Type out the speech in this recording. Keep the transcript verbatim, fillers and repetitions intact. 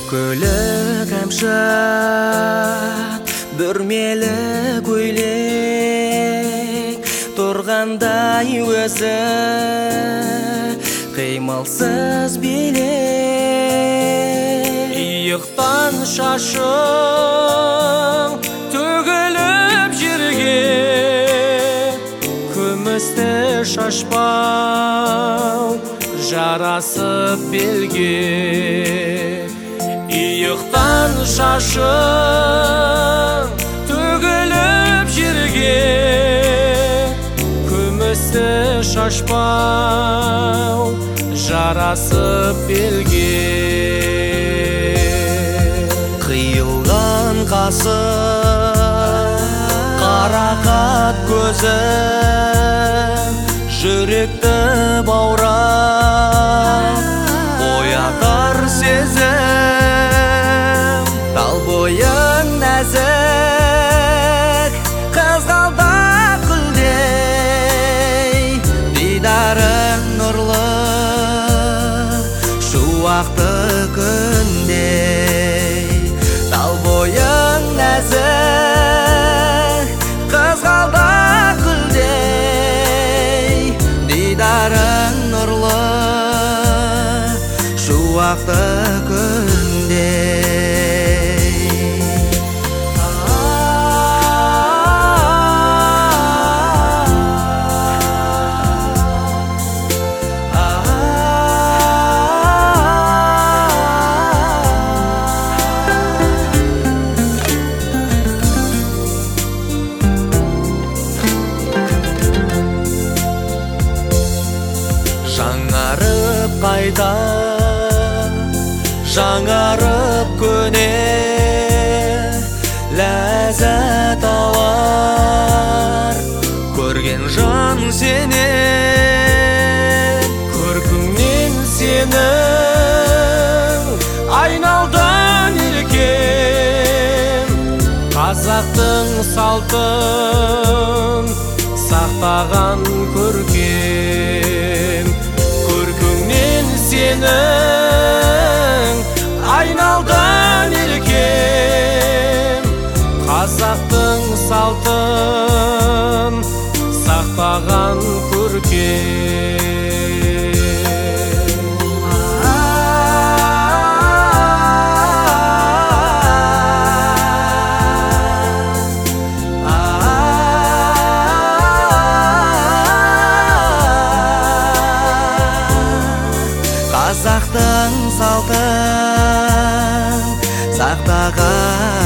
Көйлек әмшат, бүрмелі көйлек, тұрғандай өзі қимылсыз билек. Иықтан шашың төгіліп жерге, күмісті шашпау жарасып белге. Иықтан шашың төгіліп жерге, күмісті шашпау жарасып белге. Қиылған қасы, қарақат көзі, жүректі баурап оятар сезім. Тал бойың нәзік, қызғалдақ гүлдей, дидарың нұрлы, шуақты күндей. Тал бойың нәзік, қызғалдақ гүлдей, дидарың нұрлы, шуақты күндей. Жаңарып қайта, жаңарып көне, ләззат алар көрген жан сенен. Көркіңнен сенің айналдан еркем, қазақтың салтын сақтаған көркем. Көркіңнен сенің айналдан еркем, қазақтың салтын сақтаған көркем. Қазақтың салтын сақтаған